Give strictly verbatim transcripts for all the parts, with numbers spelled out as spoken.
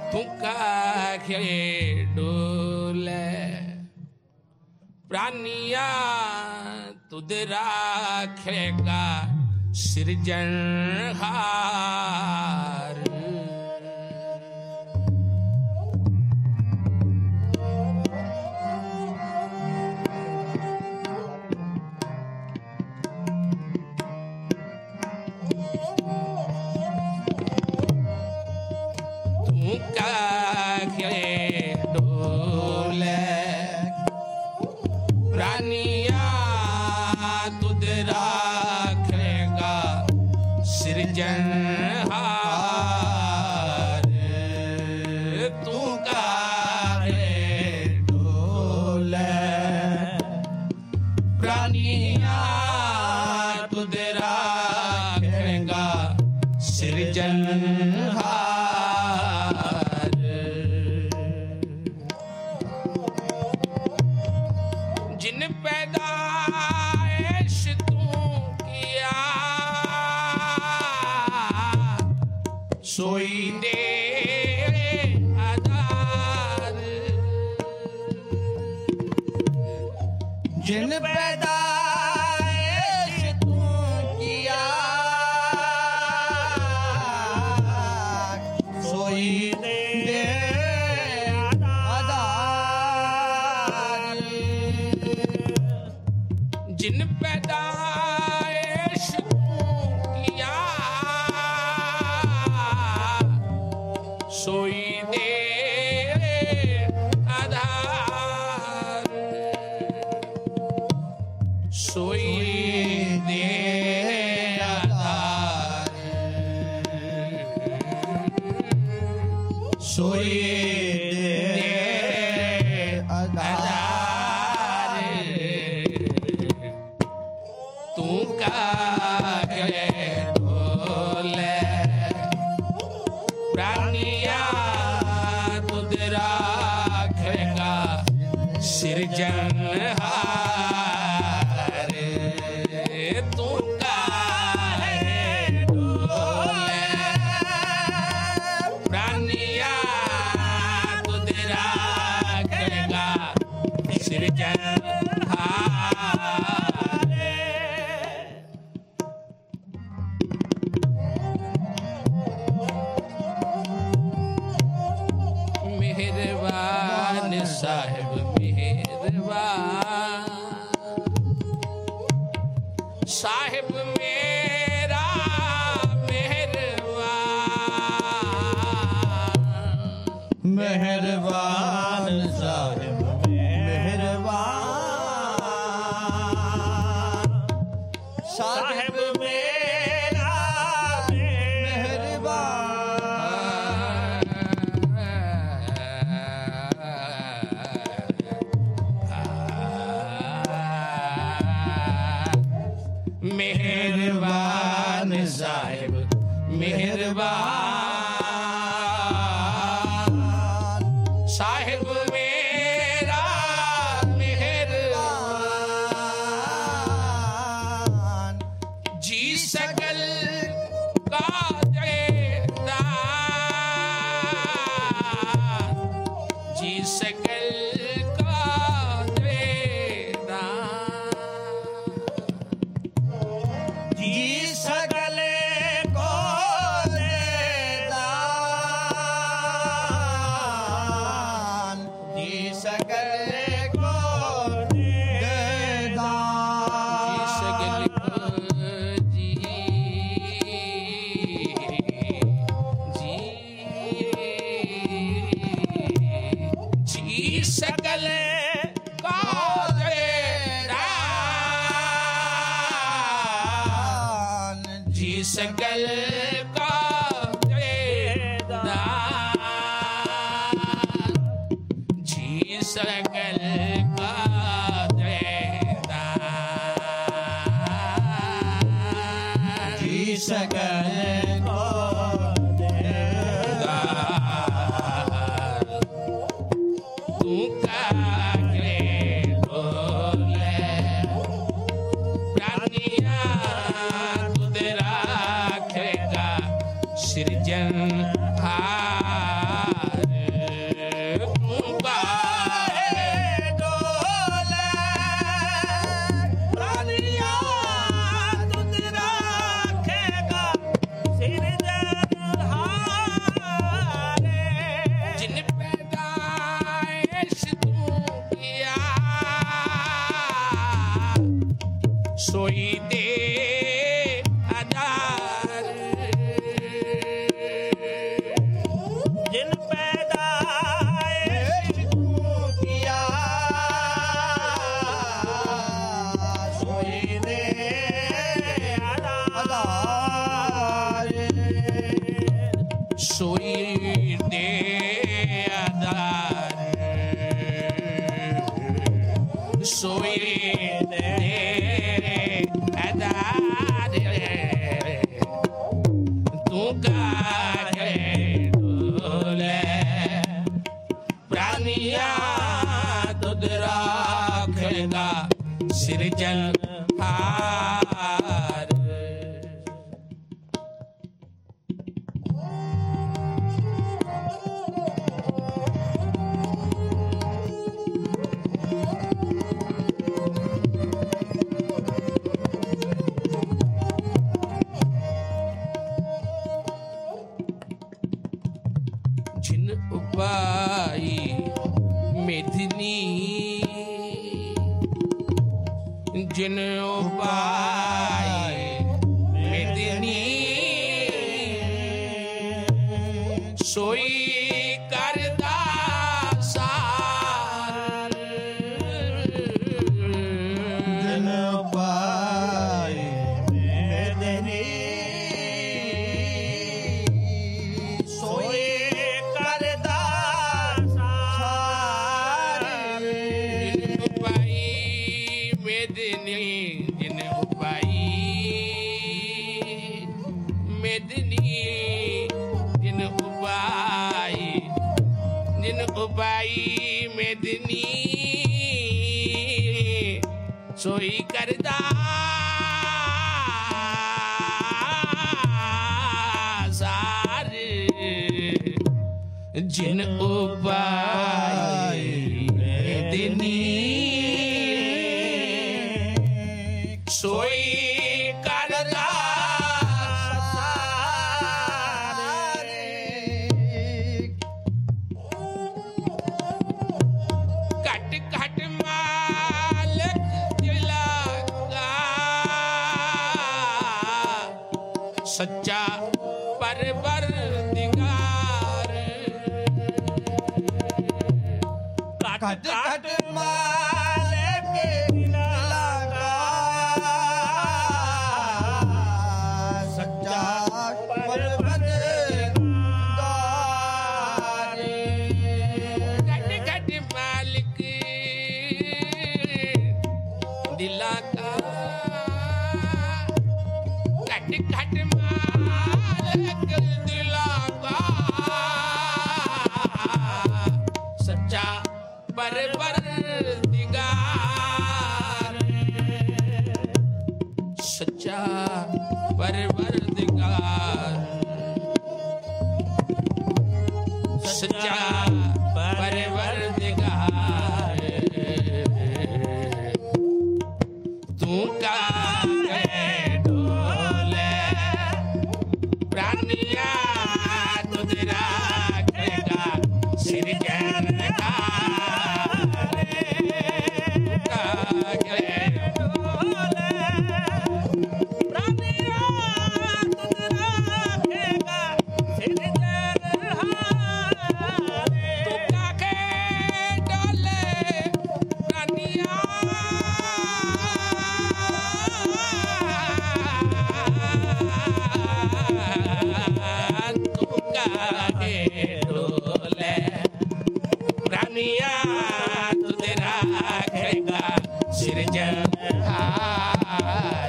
तू काखे डोले प्राणिया तुद राखेगा सृजनहार। तू काखे डोले प्राणिया तुद राखेगा सृजनहार। तू काहे डोले प्राणिया तुद राखेगा सृजनहार। जिन पैदाइश तू किया सोई दे आधार। जिन पैदाइश तू किया सोई दे आधार। जिन पैदाइश तू किया सोई दे आधार। सोई दे आधार। सोई दे आधार। तू काहे डोले प्राणिया तुद राखेगा सृजनहार। तू काहे डोले प्राणिया तुद राखेगा सृजनहार। मेहरबान साहिब मेहरबान साहिब मेरा मेहरबान। मेहरबान साहिब मेहरबान साहिब मेरा मेहरबान। मेहरबान साहिब मेहरबान साहिब मेरा मेहरबान। जी सकल का देता जी सकल का देता। जी सकल को देदान। जी सकल को देदान। जी जी जी सकल का देदान। जी सकल का देदान। जी सकल का देदान। जी सकल को देदान। तू काहे डोले प्राणिया तुद राखेगा सृजनहार। सोई दे आधार सोई दे आधार तू काहे डोले प्राणिया तुद राखेगा सिरजनहार जिन उपाय मेदिनी जिन उपाय मेदिनी सोई करदा सार जिन उपाय मेदिनी सोई करदा सार जिन उपाय मेदिनी जिन उपाय मेदिनी जिन उपाय जिन उपाय मेदिनी सोई करदा सार जिन उपाय मेदिनी सोई करदा सार घट घट मालक दिला का सच्चा परवरदिगार घट घट मालिक लगा सच्चा परवरदिगार घट घट मालिक दिला का घट घट मालिक दिला का सच्चा परवरदिगार सच्चा परवरदिगार सच्चा परवरदिगार तू काहे डोले प्राणिया तुझ राखेगा सिरजनहार काहे डोले प्राणिया तुझ राखेगा सिरजनहार तू काहे डोले प्राणिया तू काहे डोले प्राणिया तुझ राखेगा सिरजनहार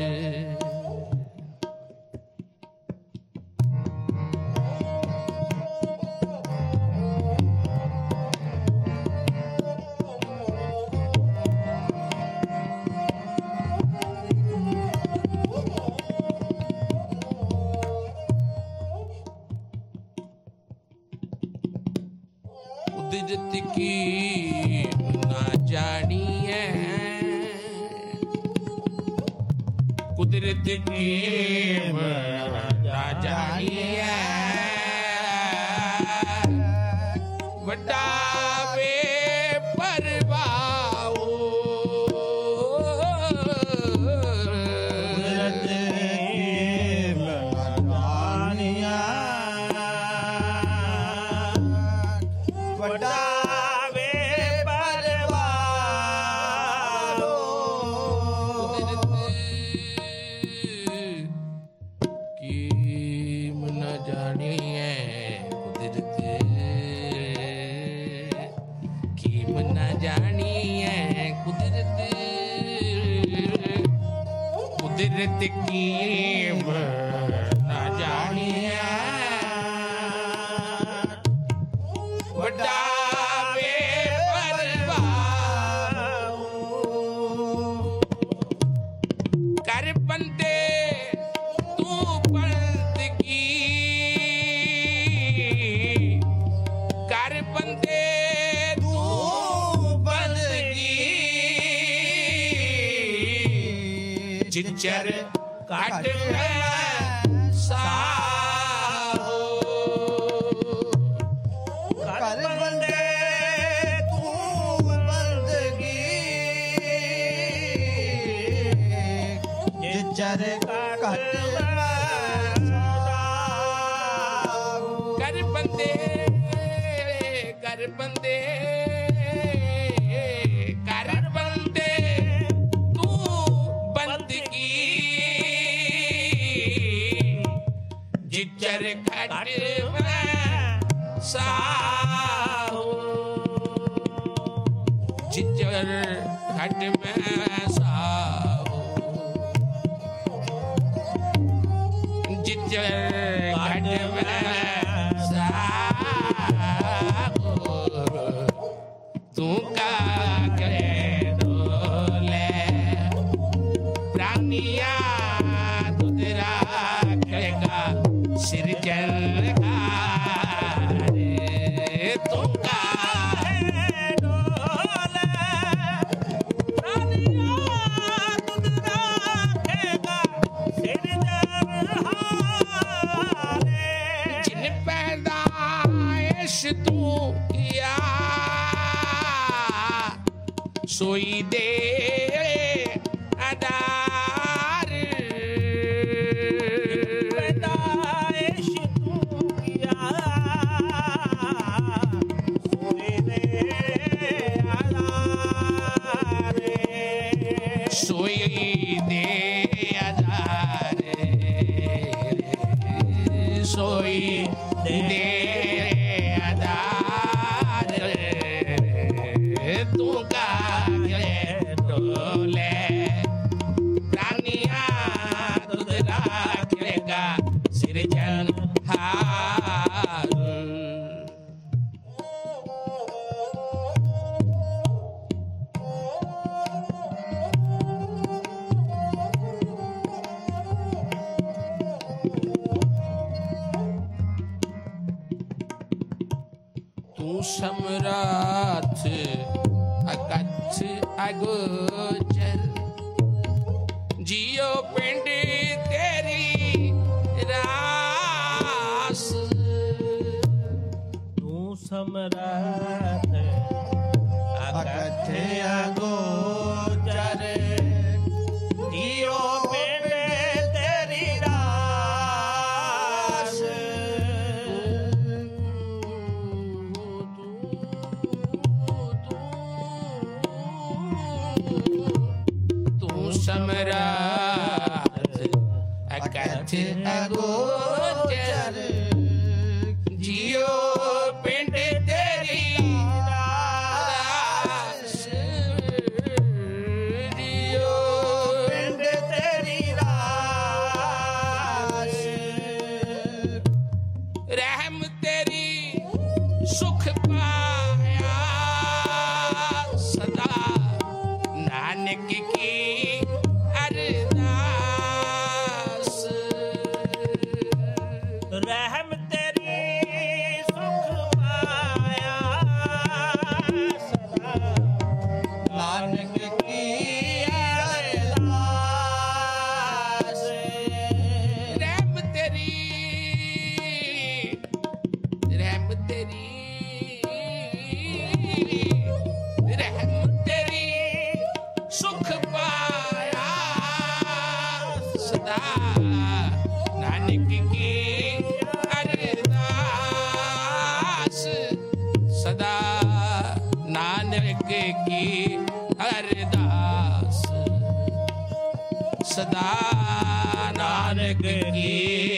कुदरत की ना जानिए कुदरत की ना जानिए बड़ा बे परवाओ कुदरत की मनमानियाँ बड़ा बेपरवाह कुदरत की न जानिए कुदरत कीम ना जानिया वड्डा वे परवाह कर बंदे तू बंदगी कर बंदे तू बंदगी जिचर काट साहो कर बंदे तू बंदगी जिचर काट कर बंदे कर बंदे कर बंदे तू बंदगी जिचर खट साहो जिचर खट में साहो जिचर खट में साहो तू का करे डोले प्राणिया दुदरा करेगा सिरजनहार तू का डोले रानिया तुदरा खेगा सिरजनहारे जिन पैदाइश तू किया सोई दे अदार पैदाइश तू किया सोई दे आधारे सोई दे अदार सोई दे अदार तू का डोले प्राणिया तुदरा करेगा सिरजनहार तू सम्राट अकच्छ अगोचर जियो पिंड तेरी रास तू सम्राट अकथे अगोचर दियो बेटे तेरी रास तू सम्राट अकच्छ अगोचर जियो पिंड तेरी रास जियो पिंड तेरी रास रहम तेरी सुख पाया सदा नानक की अरदास रहम तेरी सुख पाया सदा नानक की अरदास रहम तेरी रहम तेरी रहम तेरी सुख पाया सदा नानक की अरदास सदा नानक की अरदास सदा नानक की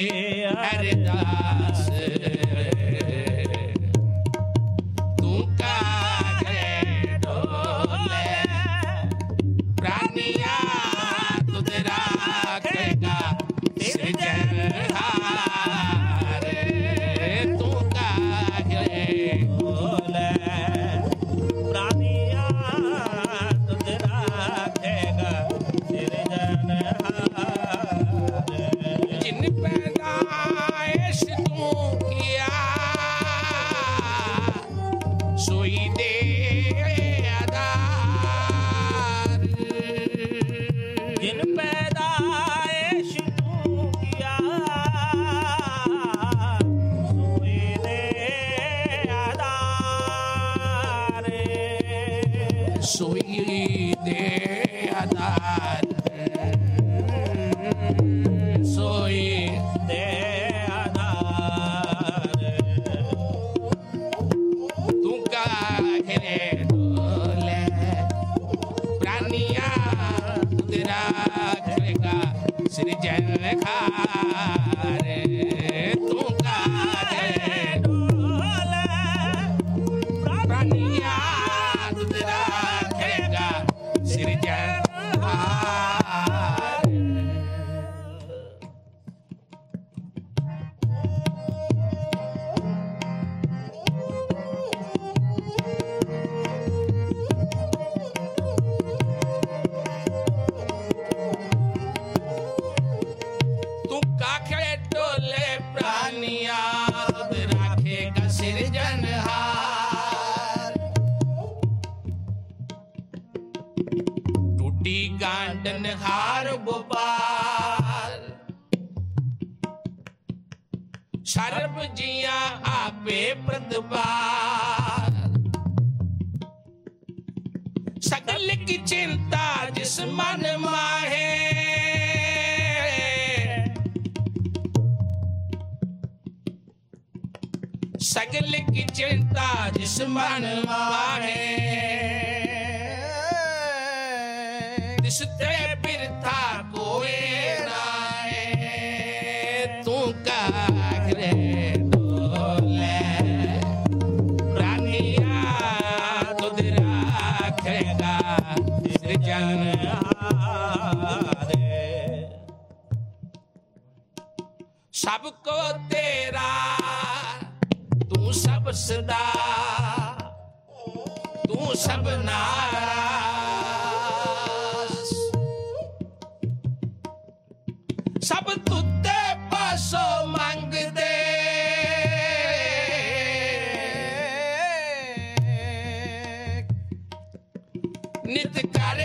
अरदास तू का करे डोले प्राणिया तुदरा के प्राणिया तुद राखेगा सिरजनहार। टूटी गांडन हार गोपाल सर्व जिया आपे प्रतिपाल। सकल की चिंता जिस मन माहे सकल की चिंता जिस मन माहे तिसते बिरथा कोई नाहे। तू कागरे डोले प्राणिया तुद राखेगा सृजनहार। सबको तेरा तू सब सदा तू सब नाराज। सब तुझे पासों मांग दे नित कर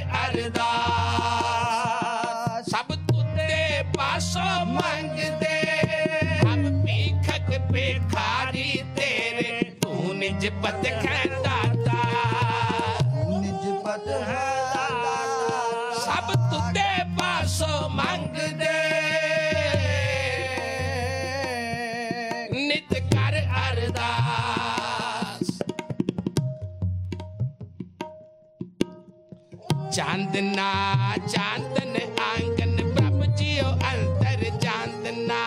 अरदास। सब तुझे पासों मांग दे हम भीखक भिखारी तेरे। तू निज पद है दाता निज पद है दाता। सब तुझे पासों मांग दे नित कर अरदास। चांदना चांदन आंगन प्रभु जियो अंतर चांदना।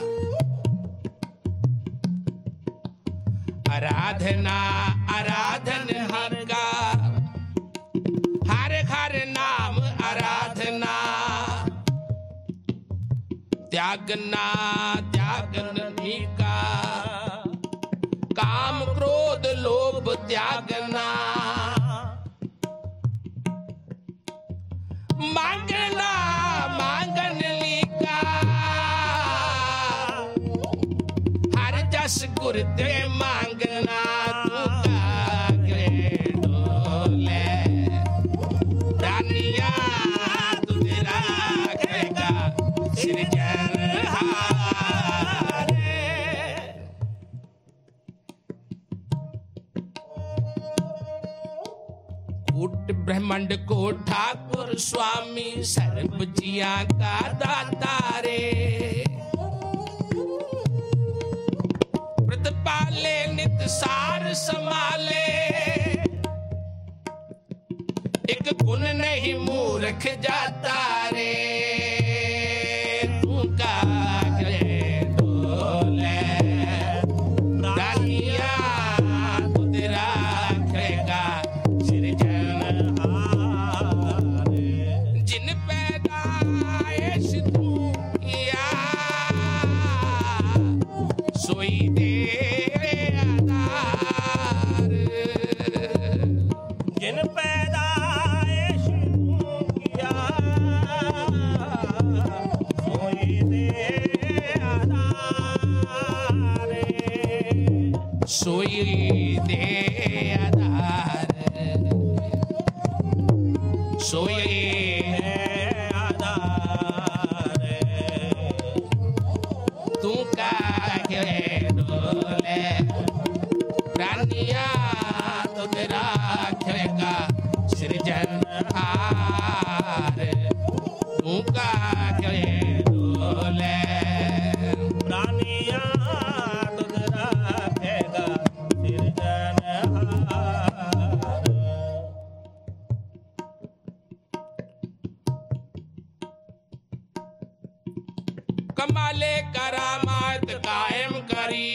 आराधना आराधन हर का हर हर नाम आराधना। त्यागना त्यागन का काम क्रोध लोभ त्यागना। मांगना मांगन लिका हर जस गुर ते मांगना। तू कागरे डोले प्राणिया तुद राखेगा सृजनहार। कूट ब्रह्मांड को ठाकुर स्वामी सर्व जिया का दाता रे। प्रतिपाले नित सार संभाले एक गुण नहीं मूर्ख जाता रे। तू कागरे डोले प्राणिया तुद राखेगा सृजनहार। जिन पैदाइश तू किया सोई दे आधार। जिन पैदाइश तू किया सोई दे आधार। सोई दे आधार सोई आधार। तू कागरे डोले प्राणिया तुद राखेगा सृजनहार। तू कागरे डोले प्राणिया तुद राखेगा सृजनहार। कमाले करामात कायम करी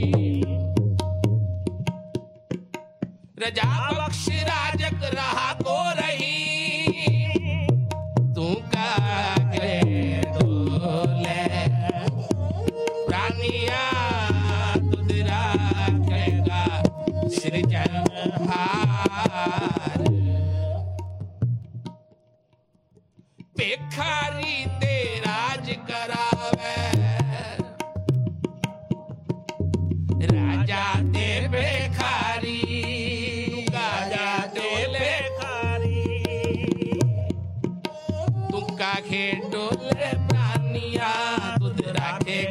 रजा बख्श राजक रहा को रही। तू कागरे डोले प्राणिया तुद राखेगा सृजनहार। भिखारी ते राज करावे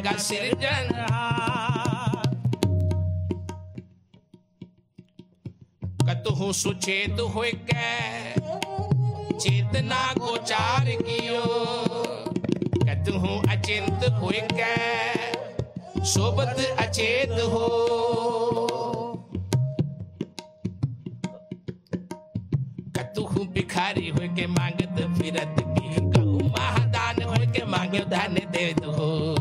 करेगा सिरजनहार। कतहु सुचेत होय कै चेतना गोचार कियो, कतहु अचिंत होय कै सोबत अचेत हो। कतहु भिखारी होय के मांगत फिरत की, कहू महादान होय के मांगे धन दे दो।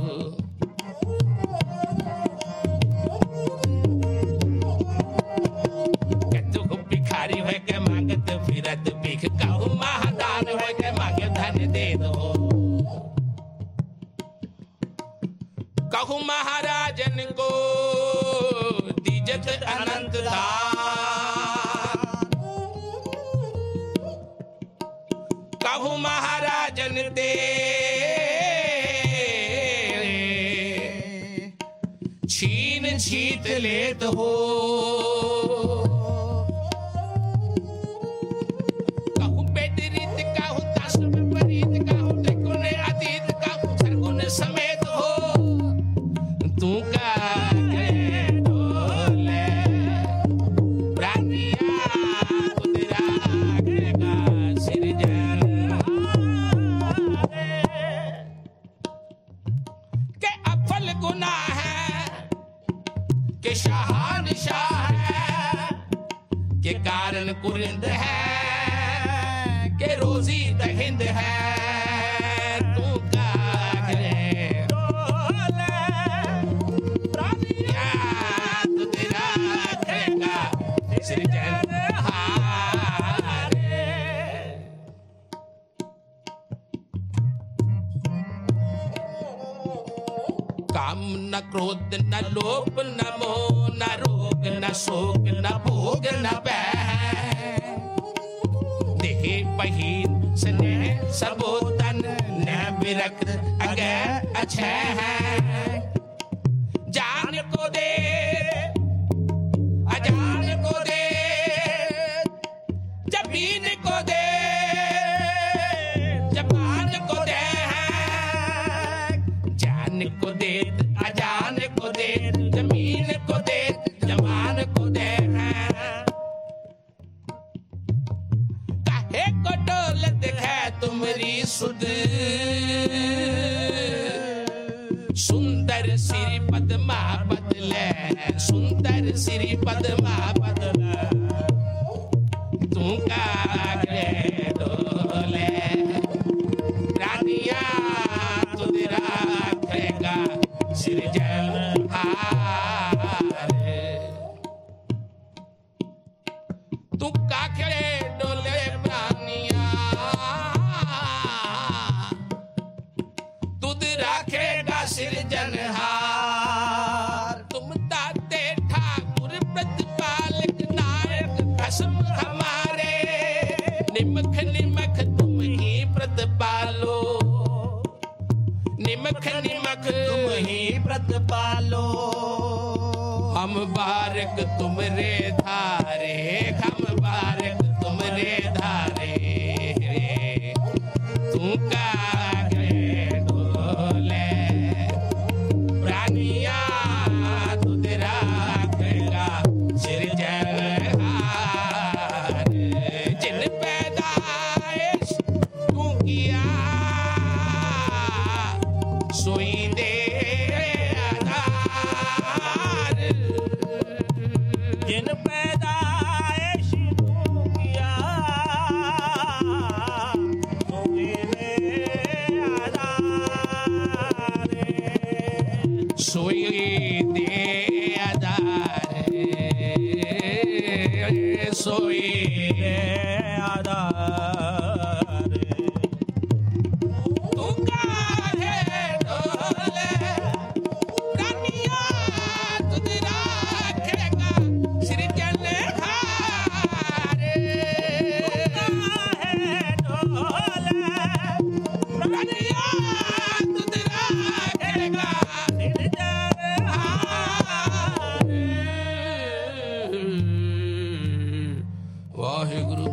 कतहु भिखारी होय के मांगत फिरत भीख, कहू महादान होय के मांगे धन दे दो। कहू महाराजन को दीजत अनंत दान, कहू महाराजन दे छीन छीत लेत हो। कहू बेदरीत कहू तासुम परीत, कहू त्रिगुण अतीत, कहू सरगुण समेत हो। तू का डोले प्राणिया तुदरा करेगा सिरजनहार। के अफल गुना है के शहानशाह है, के कारण कुरिंद है के रोजी दहिंद है। तू का करे डोले प्राणिया तुदरा करेगा सिरजनहार। काम न क्रोध न लोभ न मोह न रोग न शोक न भोग न भय, देहे बहीन स्नेह सबोतन न विरक्त अगै अछय है। जान को दे अजान को दे जमीन को दे जबान को दे, जान को दे अजान को दे जमीन को दे जवान को दे। काहे को डोलत है तुम्हारी सुध, सुंदर सिरी पद्मा बदले सुंदर सिरी पद्मा बदले। तू का करे डोले प्राणिया तुदरा करेगा सिरजनहार। तू का करे डोले प्राणिया तुदरा करेगा सिरजनहार। तुम दाते ठाकुर प्रतिपालक नायक कसम हमारे, निमख निमख तुम ही प्रतिपालो, निमख निमख तुम ही प्रतिपालो। हम बारक तुमरे धारे, हम बारक तुमरे धारे। तू का करे डोले प्राणिया तुदरा करेगा सिरजनहार। जिन पैदाइश तू किया सोई दे आधार। जिन पैदाइश तू किया सोई दे आधार। सोई दे आधार, सोई दे